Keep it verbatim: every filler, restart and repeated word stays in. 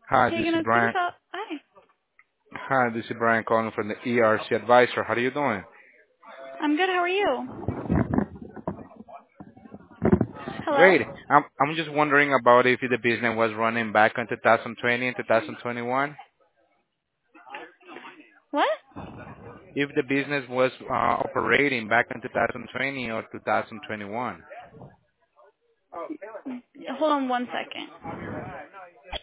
Hi, this Taking is a Brian. screenshot. Hi. Hi, this is Brian calling from the E R C Advisor. How are you doing? I'm good. How are you? Hello? Great. I'm I'm just wondering about if the business was running back in twenty twenty and twenty twenty-one. What? If the business was uh, operating back in twenty twenty or twenty twenty-one. Hold on one second.